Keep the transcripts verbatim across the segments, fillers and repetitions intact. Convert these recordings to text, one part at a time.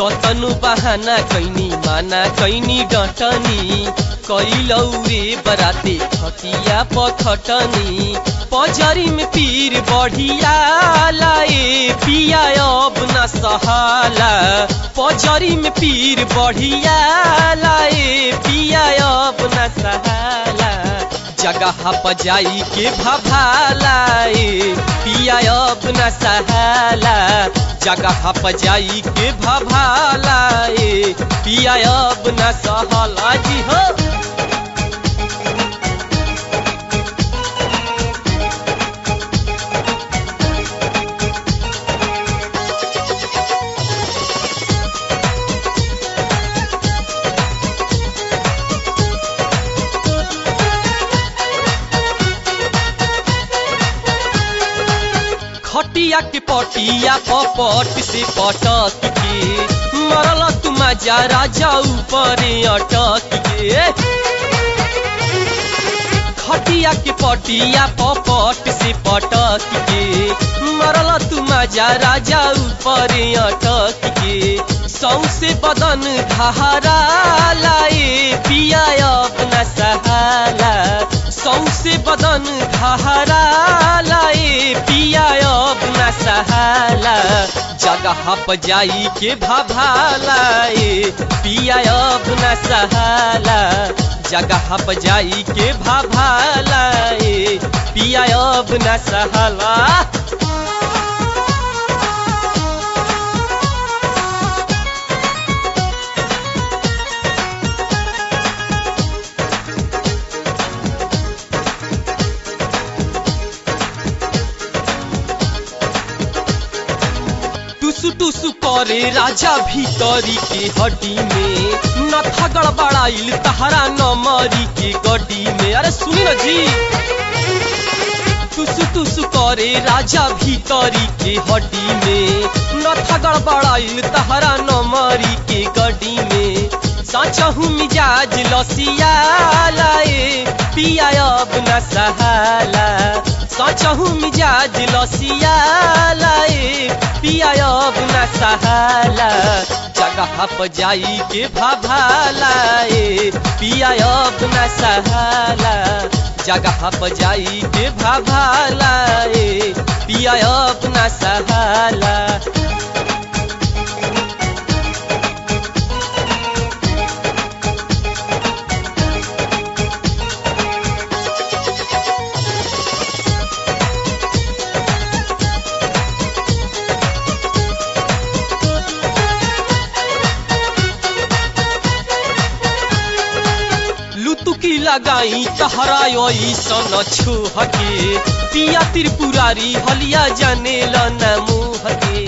कतनु बहाना कैनी माना कैनी डटनी कैलौ रे बराते खटिया पखटनी पजरी में पीर बढ़िया लाए पिया अब न सहाला पजरी में पीर बढ़िया लाए पिया अब न सहाला जगह पजाई के भभालाए पिया अब न सहाला जगह पजाई के भभालाए पिया अब न सहाला जी हो। खटिया के पटिया पपट से पटक के मरल तुम जा राजा ऊपर अटक के खटिया के पटिया पपट से पटक के मरल तुम जा राजा ऊपर अटक के सौसे बदन धारा लाए पिया अब न सहाला सौसे बदन धारा लाए पिया अब न सहाला जगह पजाई के भभालाए पिया अब न सहाला जगह पजाई के भभालाए पिया अब न सहाला। टुसु टुसु करे राजा भीतरी के हड्डी में न थगड़ बड़ाइल तहरा न मरी के गड्डी में। अरे सुनी न जी टुसु टुसु करे राजा भीतरी के हड्डी में न थगड़ बड़ाइल तहरा न मरी के गड्डी में साचहु मिजाज लसिया लाए पिया अब न सहाला साचहु मिजाज लसिया लाए पिया अब न सहाला जगह पजाई के भभालाए पिया अब न सहाला जगह पजाई के भभालाए पिया अब न सहाला। लुतुकी लगाई तहरा सन छुहके पिया त्रिपुरारी हलिया जाने न मुहके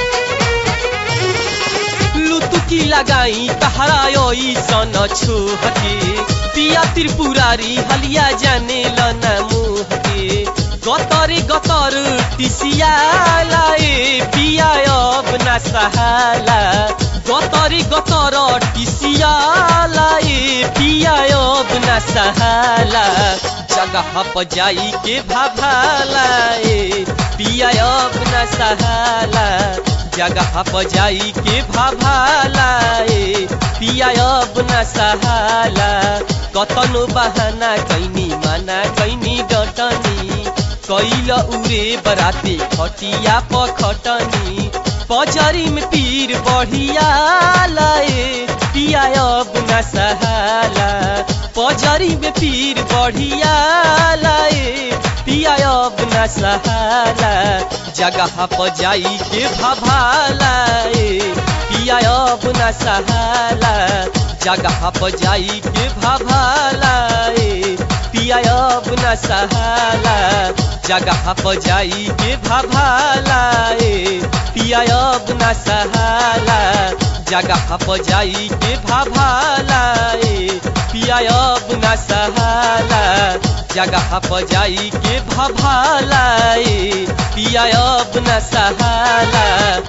लुतुकी लगाई तहरा सन छुहके पिया त्रिपुरारी हलिया जाने न मुहके गतर गतर टिसिया लाए पिया अब न सहाला गतर गतर टिसिया लाए पिया अब न सहाला जगह पजाई के भभालाए पिया अब न सहाला जगह पजाई के भभालाए पिया अब न सहाला कतनो बहाना कैनी माना कैनी डटनी कैल उरे बराते खटिया पखटनी पजरी में पीर बढ़िया लाए पिया अब न सहाला पजरी में पीर बढ़िया लाए पिया अब न सहाला जगह पजाई के भभालाए पिया अब न सहाला जगह पजाई के भभालाए पिया अब न सहाला जगह पजाई के भभालाए पिया अब न सहाला जगह पजाई के भभालाए पिया अब न सहाला जगह पजाई के भभालाए पिया अब न सहाला